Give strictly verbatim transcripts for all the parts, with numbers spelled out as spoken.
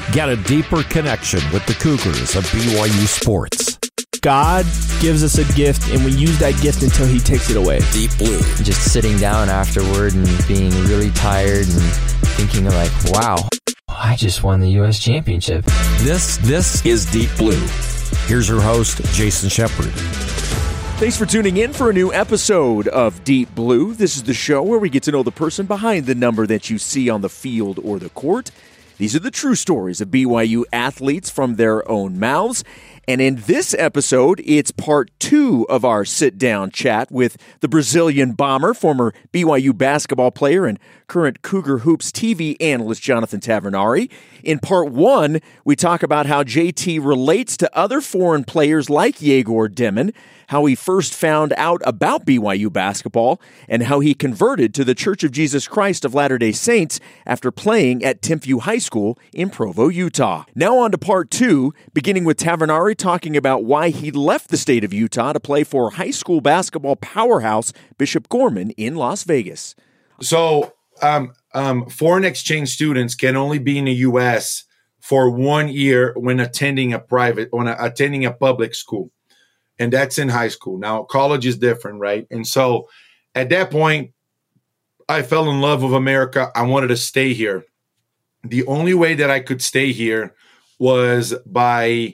Get a deeper connection with the Cougars of B Y U sports. God gives us a gift, and we use that gift until he takes it away. Deep Blue. Just sitting down afterward and being really tired and thinking like, wow, I just won the U S championship. This, this is Deep Blue. Here's your host, Jason Shepard. Thanks for tuning in for a new episode of Deep Blue. This is the show where we get to know the person behind the number that you see on the field or the court. These are the true stories of B Y U athletes from their own mouths. And in this episode, it's part two of our sit-down chat with the Brazilian bomber, former B Y U basketball player and current Cougar Hoops T V analyst Jonathan Tavernari. In part one, we talk about how J T relates to other foreign players like Yegor Demon, how he first found out about B Y U basketball, and how he converted to the Church of Jesus Christ of Latter-day Saints after playing at Timpview High School in Provo, Utah. Now on to part two, beginning with Tavernari talking about why he left the state of Utah to play for high school basketball powerhouse Bishop Gorman in Las Vegas. So um, um, foreign exchange students can only be in the U S for one year when attending a private, when attending a public school. And that's in high school. Now, college is different, right? And so at that point, I fell in love with America. I wanted to stay here. The only way that I could stay here was by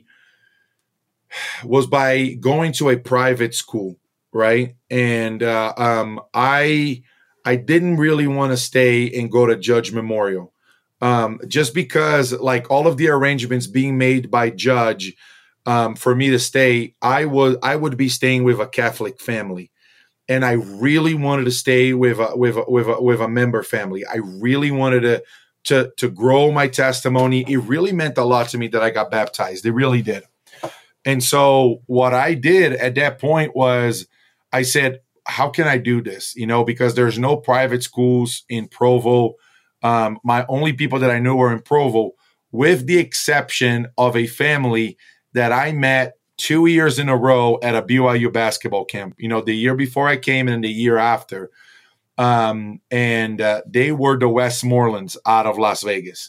was by going to a private school, right? And uh, um, I I didn't really want to stay and go to Judge Memorial, um, just because like all of the arrangements being made by Judge um, for me to stay, I was I would be staying with a Catholic family, and I really wanted to stay with a, with a, with a, with a member family. I really wanted to to to grow my testimony. It really meant a lot to me that I got baptized. It really did. And so what I did at that point was I said, how can I do this? You know, because there's no private schools in Provo. Um, my only people that I knew were in Provo, with the exception of a family that I met two years in a row at a B Y U basketball camp, you know, the year before I came and the year after. Um, and uh, they were the Westmorelands out of Las Vegas.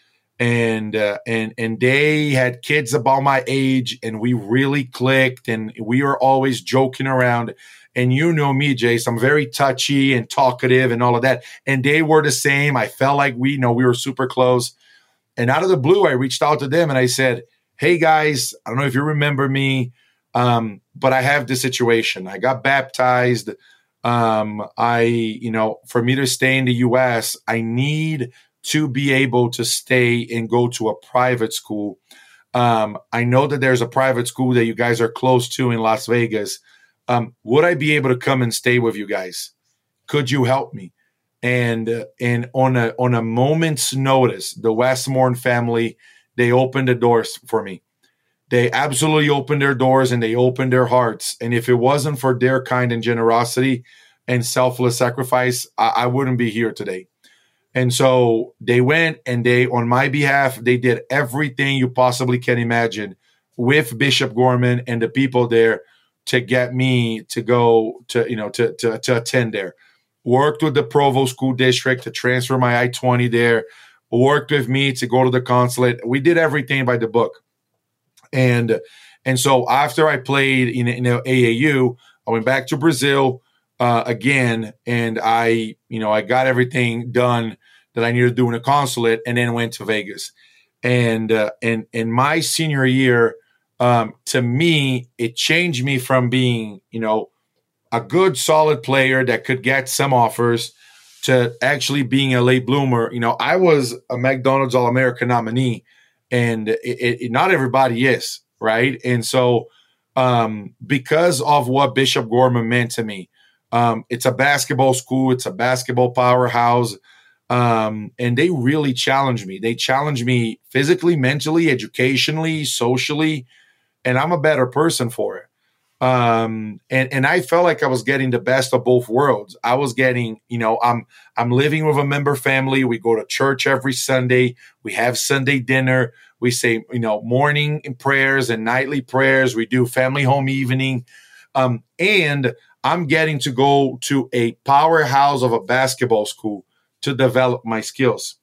And uh, and and they had kids about my age, and we really clicked, and we were always joking around. And you know me, Jace, I'm very touchy and talkative and all of that. And they were the same. I felt like we, you know, we were super close. And out of the blue, I reached out to them and I said, hey, guys, I don't know if you remember me, um, but I have this situation. I got baptized. Um, I, you know, for me to stay in the U S, I need to be able to stay and go to a private school. Um, I know that there's a private school that you guys are close to in Las Vegas. Um, would I be able to come and stay with you guys? Could you help me? And uh, and on a on a moment's notice, the Westmoreland family, they opened the doors for me. They absolutely opened their doors and they opened their hearts. And if it wasn't for their kind and generosity and selfless sacrifice, I, I wouldn't be here today. And so they went and they, on my behalf, they did everything you possibly can imagine with Bishop Gorman and the people there to get me to go to, you know, to, to, to attend there. Worked with the Provo School District to transfer my I twenty there. Worked with me to go to the consulate. We did everything by the book. And, and so after I played in, in A A U, I went back to Brazil uh, again, and I, you know, I got everything done that I needed to do in the consulate, and then went to Vegas. And uh, and in my senior year, um, to me, it changed me from being, you know, a good, solid player that could get some offers to actually being a late bloomer. You know, I was a McDonald's All-American nominee, and it, it, not everybody is, right? And so um, because of what Bishop Gorman meant to me, um, it's a basketball school, it's a basketball powerhouse, um, and they really challenged me. They challenged me physically, mentally, educationally, socially, and I'm a better person for it. Um, and, and I felt like I was getting the best of both worlds. I was getting, you know, I'm, I'm living with a member family. We go to church every Sunday. We have Sunday dinner. We say, you know, morning prayers and nightly prayers. We do family home evening. Um, and I'm getting to go to a powerhouse of a basketball school to develop my skills.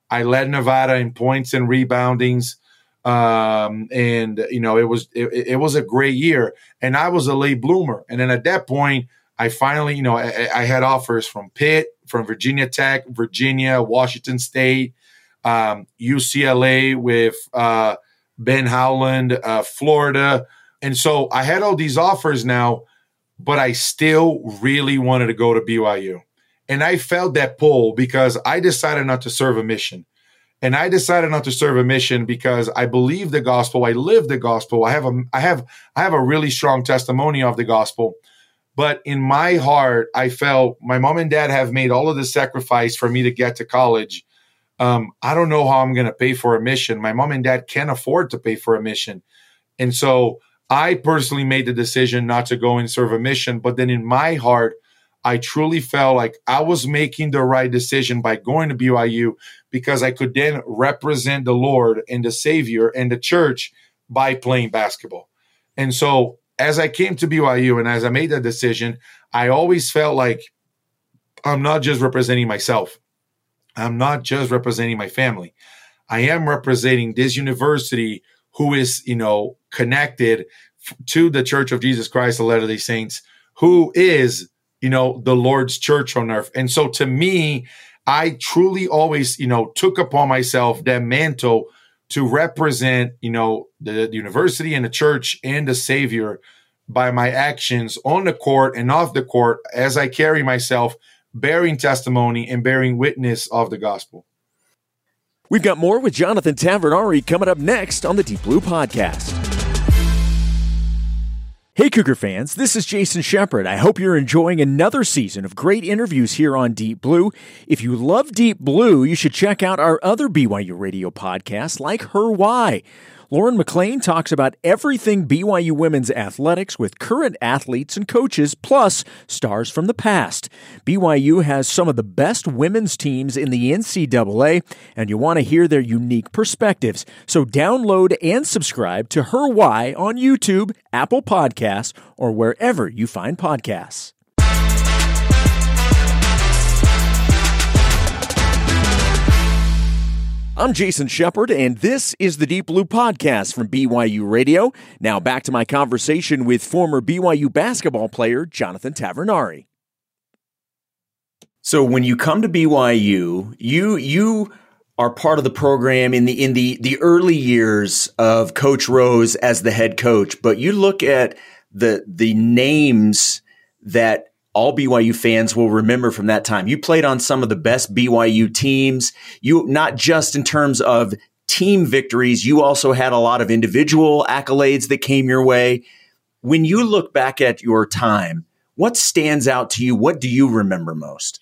I led Nevada in points and reboundings. Um, and you know, it was, it, it was a great year, and I was a late bloomer. And then at that point, I finally, you know, I, I had offers from Pitt, from Virginia Tech, Virginia, Washington State, um, U C L A with, uh, Ben Howland, uh, Florida. And so I had all these offers now, but I still really wanted to go to B Y U. And I felt that pull because I decided not to serve a mission. And I decided not to serve a mission because I believe the gospel. I live the gospel. I have a, I have, I have a really strong testimony of the gospel. But in my heart, I felt my mom and dad have made all of the sacrifice for me to get to college. Um, I don't know how I'm going to pay for a mission. My mom and dad can't afford to pay for a mission. And so I personally made the decision not to go and serve a mission. But then in my heart, I truly felt like I was making the right decision by going to B Y U because I could then represent the Lord and the Savior and the church by playing basketball. And so as I came to B Y U and as I made that decision, I always felt like I'm not just representing myself. I'm not just representing my family. I am representing this university who is, you know, connected f- to the Church of Jesus Christ of Latter-day Saints, who is, you know, the Lord's church on earth. And so to me, I truly always, you know, took upon myself that mantle to represent, you know, the, the university and the church and the Savior by my actions on the court and off the court as I carry myself, bearing testimony and bearing witness of the gospel. We've got more with Jonathan Tavernari coming up next on the Deep Blue Podcast. Hey, Cougar fans, this is Jason Shepard. I hope you're enjoying another season of great interviews here on Deep Blue. If you love Deep Blue, you should check out our other B Y U radio podcasts like Her Why. Lauren McLean talks about everything B Y U women's athletics with current athletes and coaches, plus stars from the past. B Y U has some of the best women's teams in the N C double A, and you want to hear their unique perspectives. So download and subscribe to Her Why on YouTube, Apple Podcasts, or wherever you find podcasts. I'm Jason Shepard, and this is the Deep Blue Podcast from B Y U Radio. Now back to my conversation with former B Y U basketball player Jonathan Tavernari. So when you come to B Y U, you you are part of the program in the in the the early years of Coach Rose as the head coach, but you look at the the names that all B Y U fans will remember from that time. You played on some of the best B Y U teams. You, not just in terms of team victories, you also had a lot of individual accolades that came your way. When you look back at your time, what stands out to you? What do you remember most?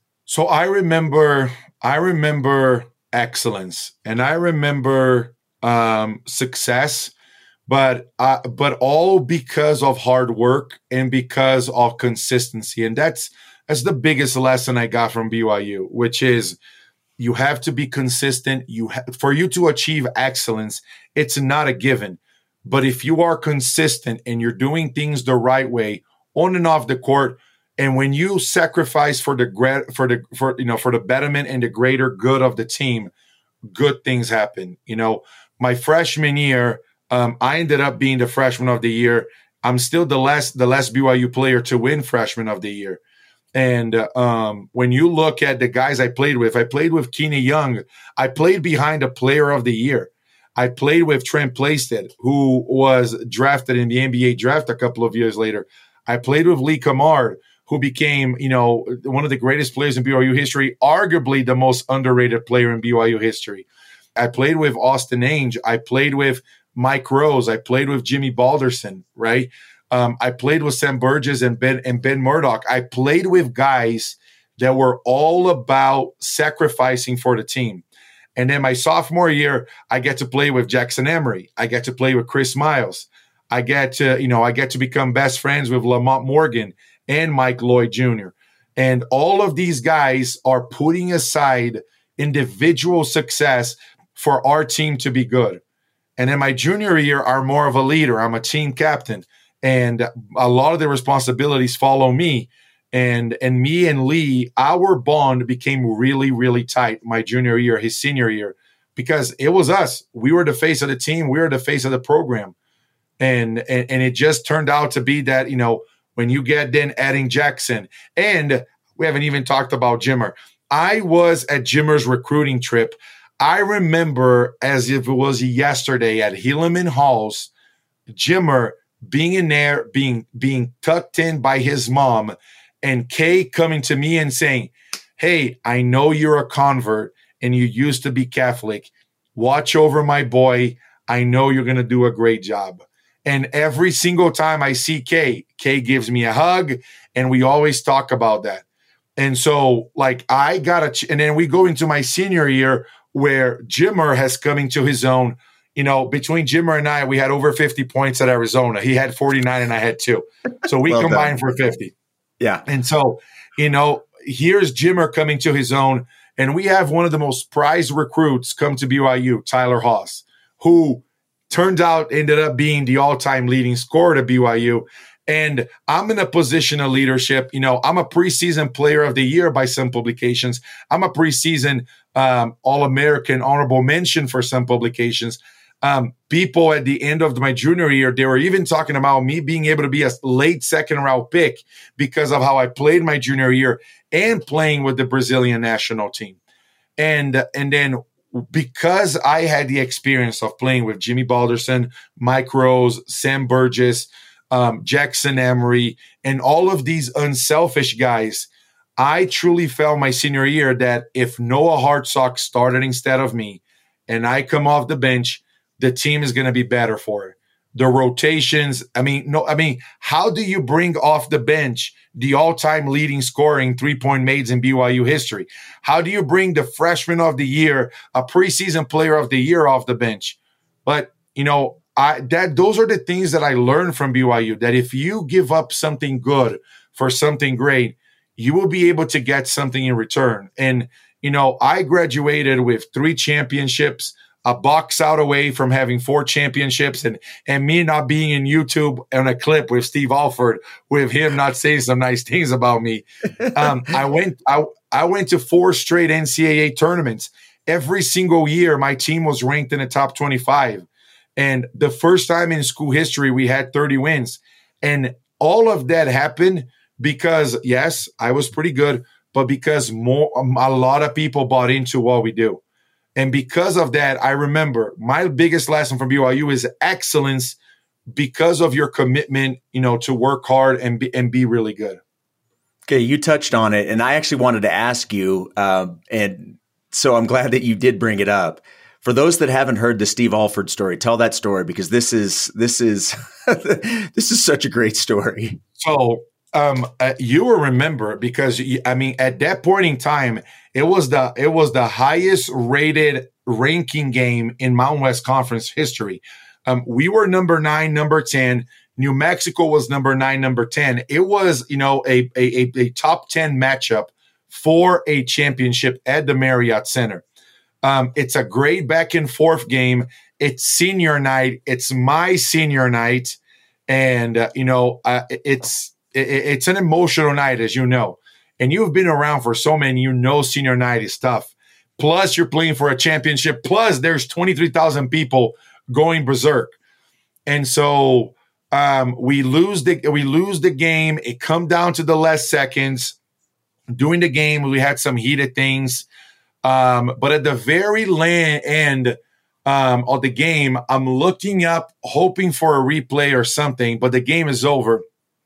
So I remember, I remember excellence, and I remember um, success. But uh, but all because of hard work and because of consistency. And that's that's the biggest lesson I got from B Y U, which is you have to be consistent. You ha- for you to achieve excellence, it's not a given. But if you are consistent and you're doing things the right way on and off the court, and when you sacrifice for the gra- for the for you know for the betterment and the greater good of the team, good things happen. You know, my freshman year, Um, I ended up being the freshman of the year. I'm still the last the last B Y U player to win freshman of the year. And uh, um, when you look at the guys I played with, I played with Keeney Young. I played behind a player of the year. I played with Trent Plaisted, who was drafted in the N B A draft a couple of years later. I played with Lee Kamard, who became, you know, one of the greatest players in B Y U history, arguably the most underrated player in B Y U history. I played with Austin Ainge. I played with Mike Rose. I played with Jimmy Balderson, right? Um, I played with Sam Burgess and Ben and Ben Murdoch. I played with guys that were all about sacrificing for the team. And then my sophomore year, I get to play with Jackson Emery. I get to play with Chris Miles. I get to, you know, I get to become best friends with Lamont Morgan and Mike Lloyd Junior And all of these guys are putting aside individual success for our team to be good. And in my junior year, I'm more of a leader. I'm a team captain. And a lot of the responsibilities follow me. And and me and Lee, our bond became really, really tight my junior year, his senior year, because it was us. We were the face of the team. We were the face of the program. And, and, and it just turned out to be that, you know, when you get then adding Jackson, and we haven't even talked about Jimmer. I was at Jimmer's recruiting trip. I remember as if it was yesterday at Hilleman Halls, Jimmer being in there, being being tucked in by his mom, and Kay coming to me and saying, hey, I know you're a convert and you used to be Catholic. Watch over my boy. I know you're going to do a great job. And every single time I see Kay, Kay gives me a hug, and we always talk about that. And so, like, I got a, ch- and then we go into my senior year where Jimmer has come into his own. You know, between Jimmer and I, we had over fifty points at Arizona. He had forty-nine and I had two. So we well combined done. for fifty. Yeah. And so, you know, here's Jimmer coming to his own. And we have one of the most prized recruits come to B Y U, Tyler Haas, who turned out ended up being the all-time leading scorer at B Y U. And I'm in a position of leadership. You know, I'm a preseason player of the year by some publications. I'm a preseason um, All-American honorable mention for some publications. Um, people at the end of my junior year, they were even talking about me being able to be a late second round pick because of how I played my junior year and playing with the Brazilian national team. And, and then because I had the experience of playing with Jimmy Balderson, Mike Rose, Sam Burgess, um, Jackson Emery, and all of these unselfish guys, I truly felt my senior year that if Noah Hartsock started instead of me and I come off the bench, the team is going to be better for it. The rotations, I mean, no, I mean, how do you bring off the bench the all-time leading scoring three-point maids in B Y U history? How do you bring the freshman of the year, a preseason player of the year off the bench? But, you know, I that those are the things that I learned from B Y U, that if you give up something good for something great, you will be able to get something in return. And, you know, I graduated with three championships, a box out away from having four championships, and and me not being in YouTube on a clip with Steve Alford, with him not saying some nice things about me. Um, I went I, I went to four straight N C double A tournaments. Every single year, my team was ranked in the top twenty-five. And the first time in school history, we had thirty wins. And all of that happened because, yes, I was pretty good, but because more a lot of people bought into what we do. And because of that, I remember my biggest lesson from B Y U is excellence because of your commitment, you know, to work hard and be, and be really good. Okay, you touched on it, and I actually wanted to ask you, uh, and so I'm glad that you did bring it up. For those that haven't heard the Steve Alford story, tell that story, because this is this is this is such a great story. So um, uh, you will remember, because I mean, at that point in time, it was the it was the highest rated ranking game in Mountain West Conference history. Um, we were number nine, number ten. New Mexico was number nine, number ten. It was, you know, a a, a top ten matchup for a championship at the Marriott Center. Um, it's a great back and forth game. It's senior night. It's my senior night, and uh, you know, uh, it's it, it's an emotional night, as you know. And you've been around for so many, you know, senior night is tough. Plus, you're playing for a championship. Plus, there's twenty-three thousand people going berserk, and so um, we lose the we lose the game. It come down to the last seconds. During the game, we had some heated things. Um, but at the very land end um, of the game, I'm looking up, hoping for a replay or something, but the game is over.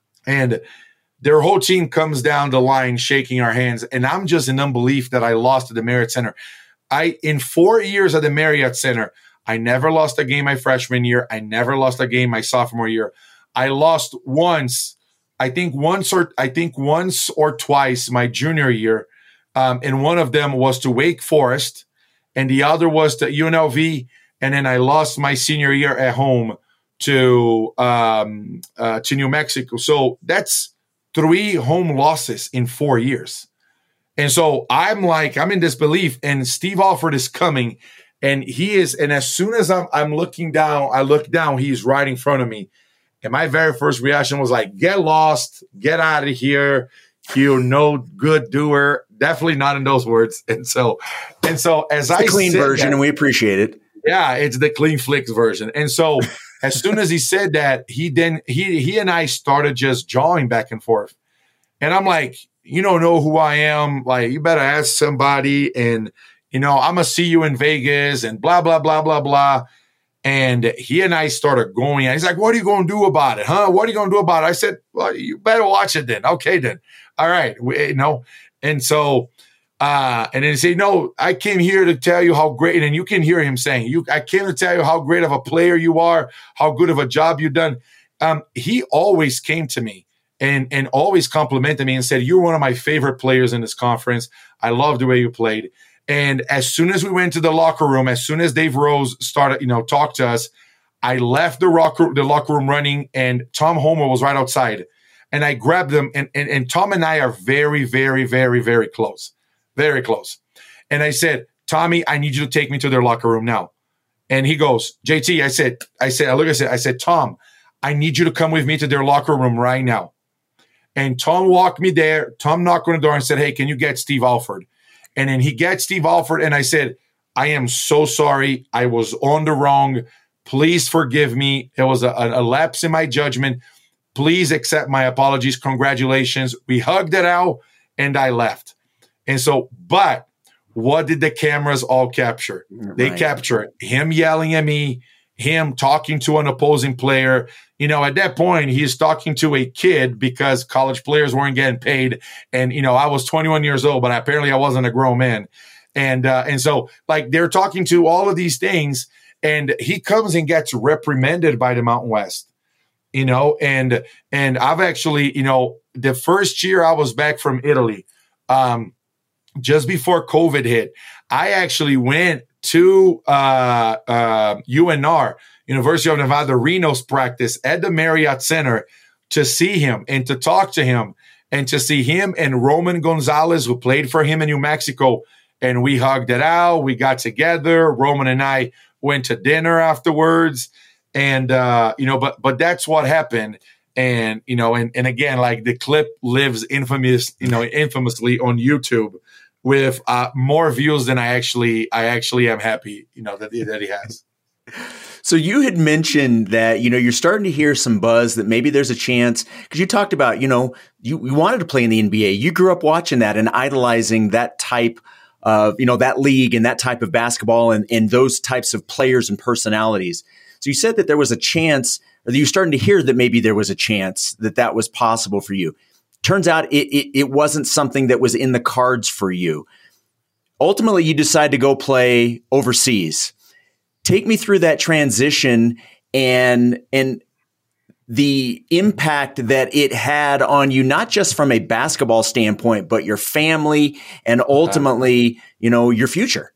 And their whole team comes down the line shaking our hands. And I'm just in unbelief that I lost at the Marriott Center. I, in four years at the Marriott Center, I never lost a game my freshman year. I never lost a game my sophomore year. I lost once, I think once or I think once or twice my junior year. Um, and one of them was to Wake Forest, and the other was to U N L V. And then I lost my senior year at home to um, uh, to New Mexico. So that's three home losses in four years. And so I'm like, I'm in disbelief. And Steve Alford is coming, and he is. And as soon as I'm, I'm looking down, I look down, he's right in front of me. And my very first reaction was like, get lost, get out of here. you no good doer. Definitely not in those words. And so, and so as it's I the clean version, that, and we appreciate it. Yeah, it's the clean flicks version. And so, as soon as he said that, he then he he and I started just jawing back and forth. And I'm like, you don't know who I am. Like, you better ask somebody. And you know, I'm gonna see you in Vegas, and blah blah blah blah blah. And he and I started going. He's like, what are you going to do about it? Huh? What are you going to do about it? I said, well, you better watch it then. Okay, then. All right. We, you know, and so, uh, and then he said, no, I came here to tell you how great, and you can hear him saying, you, I came to tell you how great of a player you are, how good of a job you've done. Um, he always came to me and, and always complimented me and said, you're one of my favorite players in this conference. I love the way you played. And as soon as we went to the locker room, as soon as Dave Rose started, you know, talk to us, I left the locker, the locker room running, and Tom Homer was right outside. And I grabbed him, and, and, and Tom and I are very, very, very, very close, very close. And I said, Tommy, I need you to take me to their locker room now. And he goes, J T, I said, I said, I look, I said, I said, Tom, I need you to come with me to their locker room right now. And Tom walked me there. Tom knocked on the door and said, hey, can you get Steve Alford? And then he gets Steve Alford, and I said, I am so sorry. I was on the wrong. Please forgive me. It was a, a lapse in my judgment. Please accept my apologies. Congratulations. We hugged it out, and I left. And so, but what did the cameras all capture? Right. They captured him yelling at me, him talking to an opposing player. You know, at that point, he's talking to a kid because college players weren't getting paid. And, you know, I was twenty-one years old, but apparently I wasn't a grown man. And, uh, and so like they're talking to all of these things, and he comes and gets reprimanded by the Mountain West, you know, and, and I've actually, you know, the first year I was back from Italy, um, just before COVID hit, I actually went to uh, uh, U N R, University of Nevada, Reno's practice at the Marriott Center to see him and to talk to him and to see him and Roman Gonzalez, who played for him in New Mexico. And we hugged it out. We got together. Roman and I went to dinner afterwards. And, uh, you know, but but that's what happened. And, you know, and, and again, like the clip lives infamous, you know, infamously on YouTube with uh, more views than I actually, I actually am happy, you know, that, that he has. So you had mentioned that, you know, you're starting to hear some buzz that maybe there's a chance, because you talked about, you know, you, you wanted to play in the N B A. You grew up watching that and idolizing that type of, you know, that league and that type of basketball and, and those types of players and personalities. So you said that there was a chance, or that you were starting to hear that maybe there was a chance that that was possible for you. Turns out it, it, it wasn't something that was in the cards for you. Ultimately, you decided to go play overseas. Take me through that transition and and the impact that it had on you, not just from a basketball standpoint, but your family and ultimately, you know, your future.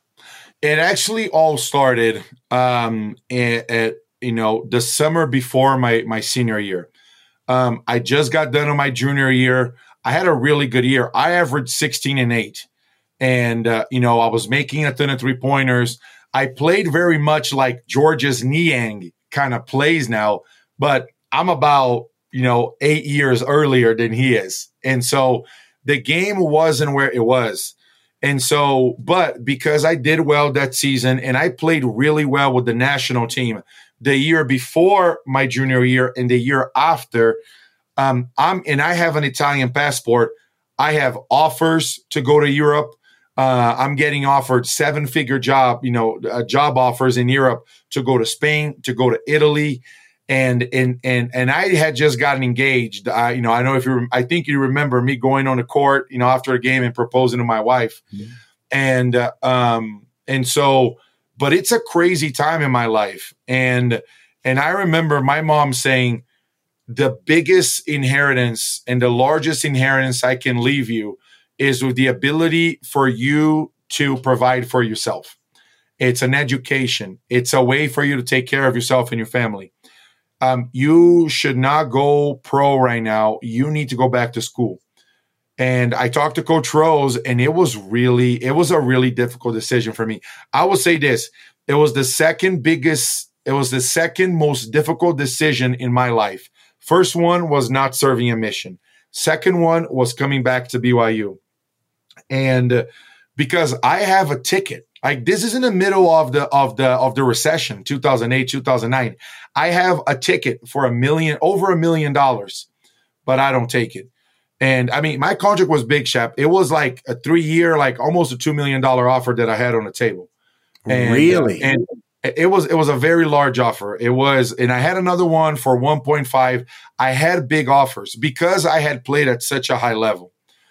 It actually all started um, at, at, you know, the summer before my, my senior year. Um, I just got done on my junior year. I had a really good year. I averaged sixteen and eight. And, uh, you know, I was making a ton of three pointers. I played very much like Georges Niang kind of plays now, but I'm about, you know, eight years earlier than he is. And so the game wasn't where it was. And so, but because I did well that season and I played really well with the national team the year before my junior year and the year after, um, I'm, and I have an Italian passport. I have offers to go to Europe. Uh, I'm getting offered seven figure job, you know, uh, job offers in Europe to go to Spain, to go to Italy. And, and, and, and I had just gotten engaged. I, you know, I know if you, I think you remember me going on the court, you know, after a game and proposing to my wife. Mm-hmm. And, uh, um, and so, but it's a crazy time in my life. And, and I remember my mom saying, the biggest inheritance and the largest inheritance I can leave you is with the ability for you to provide for yourself. It's an education. It's a way for you to take care of yourself and your family. Um, you should not go pro right now. You need to go back to school. And I talked to Coach Rose, and it was really, it was a really difficult decision for me. I will say this. It was the second biggest, it was the second most difficult decision in my life. First one was not serving a mission. Second one was coming back to B Y U. And uh, because I have a ticket, like this is in the middle of the of the of the recession, two thousand eight, two thousand nine. I have a ticket for a million, over a million dollars, but I don't take it. And I mean, my contract was big, Shep. It was like a three year, like almost a two million dollar offer that I had on the table. And, really? Uh, and it was it was a very large offer. It was, and I had another one for one point five. I had big offers because I had played at such a high level.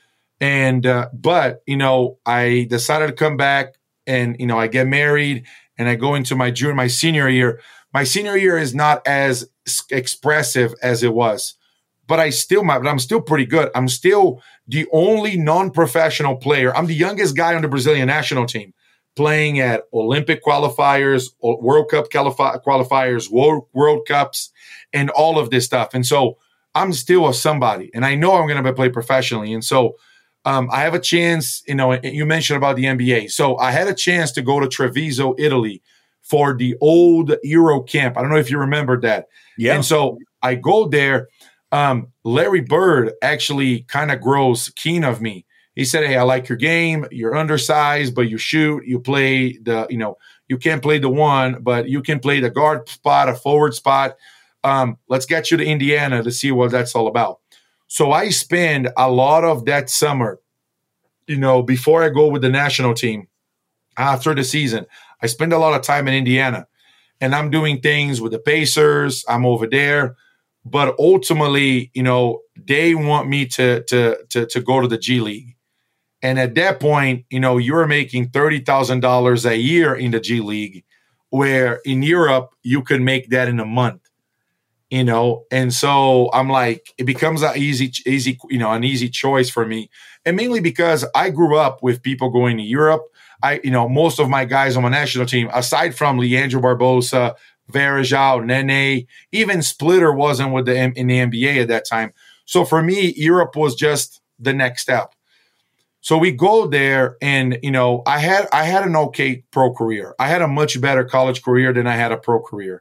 And uh, but you know, I decided to come back, and you know, I get married, and I go into my junior, my senior year. My senior year is not as expressive as it was, but I still, but I'm still pretty good. I'm still the only non-professional player. I'm the youngest guy on the Brazilian national team, playing at Olympic qualifiers, World Cup qualifiers, World, World Cups, and all of this stuff. And so I'm still a somebody, and I know I'm going to play professionally. And so um, I have a chance, you know, you mentioned about the N B A. So I had a chance to go to Treviso, Italy for the old Euro camp. I don't know if you remember that. Yeah. And so I go there. Um, Larry Bird actually kind of grows keen of me. He said, "Hey, I like your game. You're undersized, but you shoot. You play the, you know, you can't play the one, but you can play the guard spot, a forward spot. Um, let's get you to Indiana to see what that's all about." So I spend a lot of that summer, you know, before I go with the national team, after the season, I spend a lot of time in Indiana, and I'm doing things with the Pacers. I'm over there. But ultimately, you know, they want me to, to, to, to go to the G League. And at that point, you know, you're making thirty thousand dollars a year in the G League, where in Europe, you could make that in a month, you know? And so I'm like, it becomes an easy, easy, you know, an easy choice for me. And mainly because I grew up with people going to Europe. I, you know, most of my guys on my national team, aside from Leandro Barbosa, Varejao, Nene, even Splitter wasn't with the in the N B A at that time. So for me, Europe was just the next step. So we go there, and you know, I had I had an okay pro career. I had a much better college career than I had a pro career,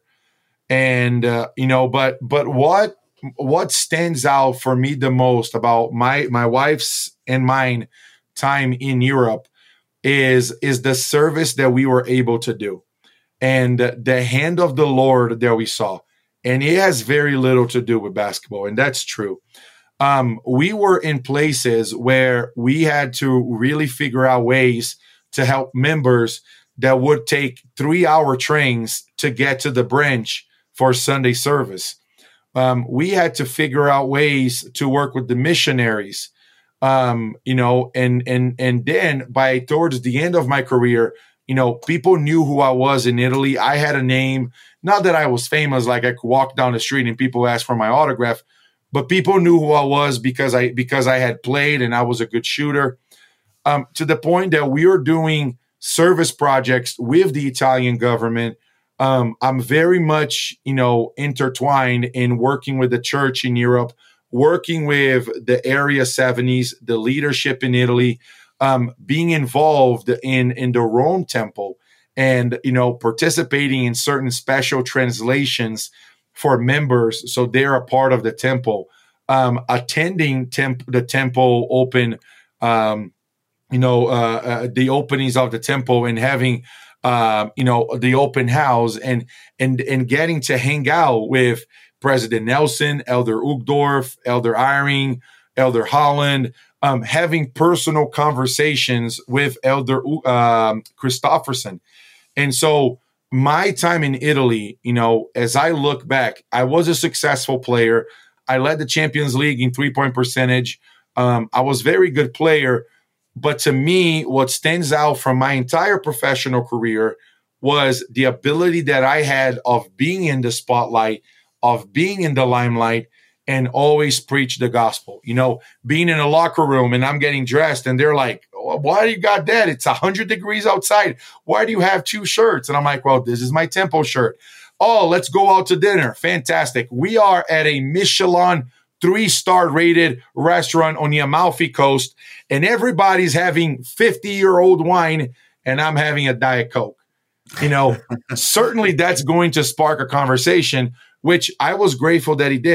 and uh, you know, but but what what stands out for me the most about my my wife's and mine time in Europe is is the service that we were able to do. And the hand of the Lord that we saw. And it has very little to do with basketball, and that's true. Um, we were in places where we had to really figure out ways to help members that would take three-hour trains to get to the branch for Sunday service. Um, we had to figure out ways to work with the missionaries, um, you know, and and and then by towards the end of my career, you know, people knew who I was in Italy. I had a name. Not that I was famous, like I could walk down the street and people asked for my autograph, but people knew who I was because I because I had played and I was a good shooter. Um, to the point that we are doing service projects with the Italian government. Um, I'm very much, you know, intertwined in working with the church in Europe, working with the Area seventies, the leadership in Italy. Um, being involved in, in the Rome Temple and, you know, participating in certain special translations for members so they're a part of the temple, um, attending temp- the temple open, um, you know, uh, uh, the openings of the temple and having, uh, you know, the open house and, and, and getting to hang out with President Nelson, Elder Uchtdorf, Elder Eyring, Elder Holland, Um, having personal conversations with Elder um, Christofferson. And so my time in Italy, you know, as I look back, I was a successful player. I led the Champions League in three-point percentage. Um, I was a very good player. But to me, what stands out from my entire professional career was the ability that I had of being in the spotlight, of being in the limelight, and always preach the gospel. You know, being in a locker room and I'm getting dressed and they're like, oh, why do you got that? It's one hundred degrees outside. Why do you have two shirts? And I'm like, well, this is my Tempo shirt. Oh, let's go out to dinner. Fantastic. We are at a Michelin three-star rated restaurant on the Amalfi Coast, and everybody's having fifty-year-old wine, and I'm having a Diet Coke. You know, certainly that's going to spark a conversation, which I was grateful that he did.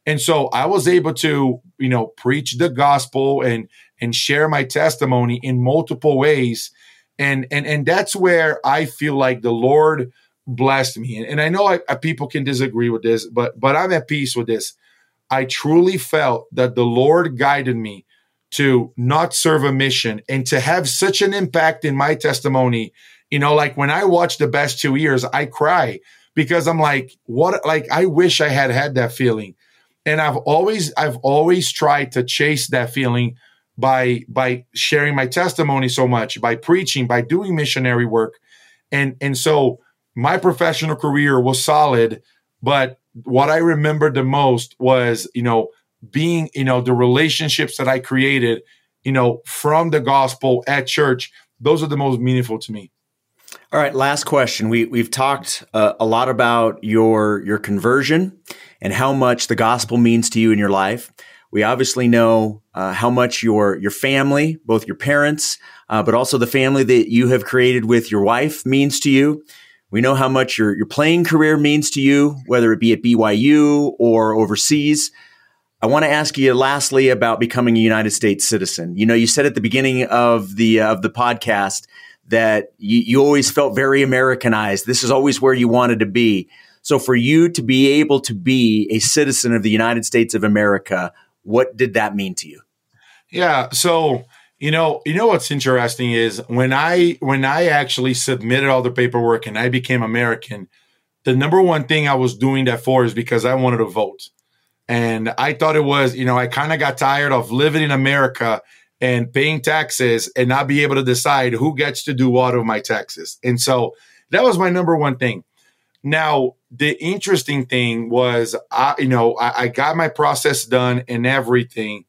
And so I was able to, you know, preach the gospel and and share my testimony in multiple ways. And and and that's where I feel like the Lord blessed me. And, and I know I, I, people can disagree with this, but but I'm at peace with this. I truly felt that the Lord guided me to not serve a mission and to have such an impact in my testimony. You know, like when I watch the best two years, I cry because I'm like, what? Like, I wish I had had that feeling. And I've always, I've always tried to chase that feeling by, by sharing my testimony so much, by preaching, by doing missionary work. And, and so my professional career was solid, but what I remembered the most was, you know, being, you know, the relationships that I created, you know, from the gospel at church. Those are the most meaningful to me. All right, last question. We we've talked uh, a lot about your your conversion and how much the gospel means to you in your life. We obviously know uh, how much your your family, both your parents, uh, but also the family that you have created with your wife, means to you. We know how much your your playing career means to you, whether it be at B Y U or overseas. I want to ask you lastly about becoming a United States citizen. You know, you said at the beginning of the uh, of the podcast that you, you always felt very Americanized. This is always where you wanted to be. So for you to be able to be a citizen of the United States of America, what did that mean to you? Yeah. So, you know, you know, what's interesting is when I, when I actually submitted all the paperwork and I became American, the number one thing I was doing that for is because I wanted to vote. And I thought it was, you know, I kind of got tired of living in America and paying taxes and not be able to decide who gets to do what of my taxes. And so that was my number one thing. Now, the interesting thing was, I, you know, I, I got my process done and everything.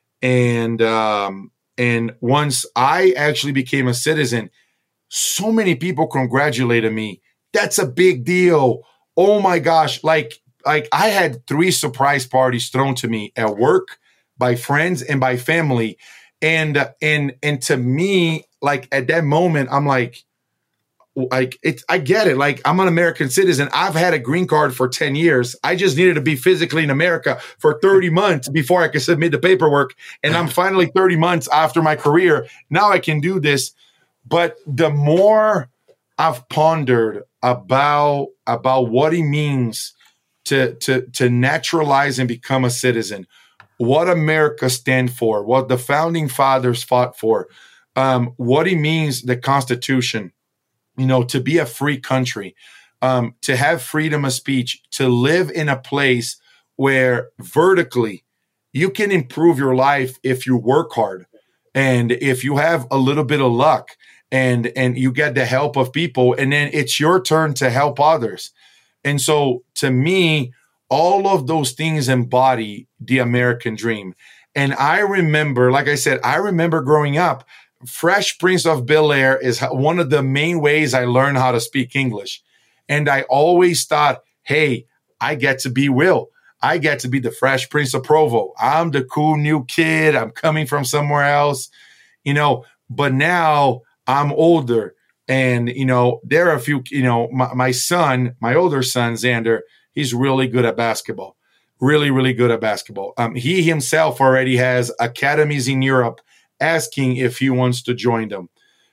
And, um, and once I actually became a citizen, so many people congratulated me. That's a big deal. Oh my gosh. Like, like I had three surprise parties thrown to me at work, by friends and by family. And, and, and to me, like at that moment, I'm like, like it's, I get it. Like I'm an American citizen. I've had a green card for ten years. I just needed to be physically in America for thirty months before I could submit the paperwork. And I'm finally thirty months after my career. Now I can do this. But the more I've pondered about, about what it means to, to, to naturalize and become a citizen, what America stands for, what the founding fathers fought for, um, what it means, the Constitution, you know, to be a free country, um, to have freedom of speech, to live in a place where vertically you can improve your life if you work hard and if you have a little bit of luck and, and you get the help of people, and then it's your turn to help others. And so to me, all of those things embody the American dream. And I remember, like I said, I remember growing up, Fresh Prince of Bel-Air is one of the main ways I learned how to speak English. And I always thought, hey, I get to be Will. I get to be the Fresh Prince of Provo. I'm the cool new kid. I'm coming from somewhere else, you know, but now I'm older. And, you know, there are a few, you know, my, my son, my older son, Xander, he's really good at basketball, really, really good at basketball. Um, he himself already has academies in Europe asking if he wants to join them.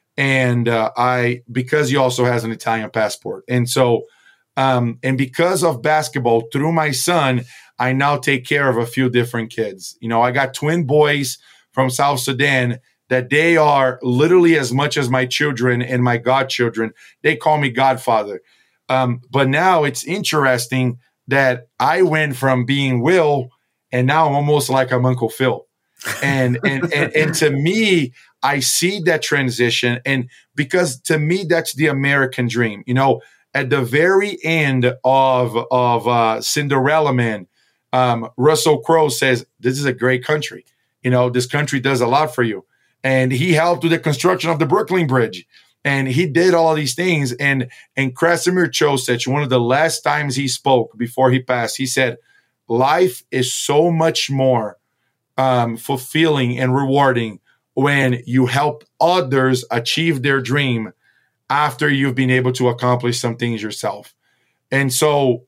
And uh, I, because he also has an Italian passport. And so, um, and because of basketball, through my son, I now take care of a few different kids. You know, I got twin boys from South Sudan that they are literally as much as my children and my godchildren. They call me Godfather. Um, but now it's interesting that I went from being Will and now I'm almost like I'm Uncle Phil. And, and, and, and to me, I see that transition. And because to me, that's the American dream. You know, at the very end of, of uh, Cinderella Man, um, Russell Crowe says, this is a great country. You know, this country does a lot for you. And he helped with the construction of the Brooklyn Bridge. And he did all of these things. And, and Krasimir Chosic, one of the last times he spoke before he passed, he said, life is so much more um, fulfilling and rewarding when you help others achieve their dream after you've been able to accomplish some things yourself. And so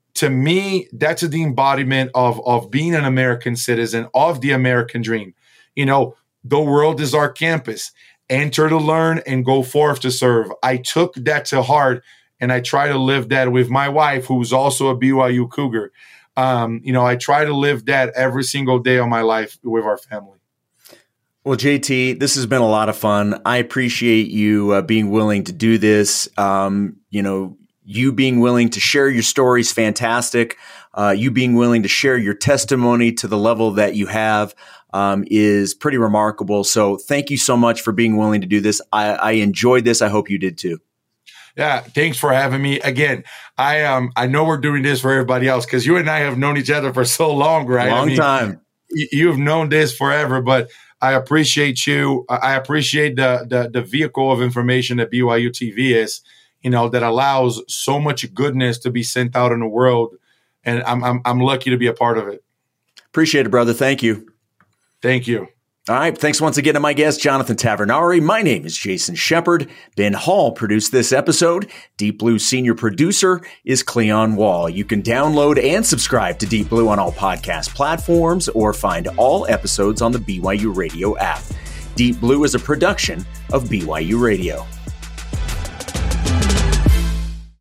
to me, that's the embodiment of, of being an American citizen, of the American dream. You know, the world is our campus. Enter to learn and go forth to serve. I took that to heart, and I try to live that with my wife, who's also a B Y U Cougar. Um, you know, I try to live that every single day of my life with our family. Well, J T, this has been a lot of fun. I appreciate you uh, being willing to do this. Um, you know, you being willing to share your story is fantastic. Uh, you being willing to share your testimony to the level that you have um, is pretty remarkable. So thank you so much for being willing to do this. I, I enjoyed this. I hope you did too. Yeah, thanks for having me. Again, I um I know we're doing this for everybody else because you and I have known each other for so long, right? Long I mean, time. Y- you've known this forever, but I appreciate you. I appreciate the, the the vehicle of information that B Y U T V is, you know, that allows so much goodness to be sent out in the world, and I'm I'm I'm lucky to be a part of it. Appreciate it, brother. Thank you. Thank you. All right. Thanks once again to my guest, Jonathan Tavernari. My name is Jason Shepard. Ben Hall produced this episode. Deep Blue senior producer is Cleon Wall. You can download and subscribe to Deep Blue on all podcast platforms or find all episodes on the B Y U Radio app. Deep Blue is a production of B Y U Radio.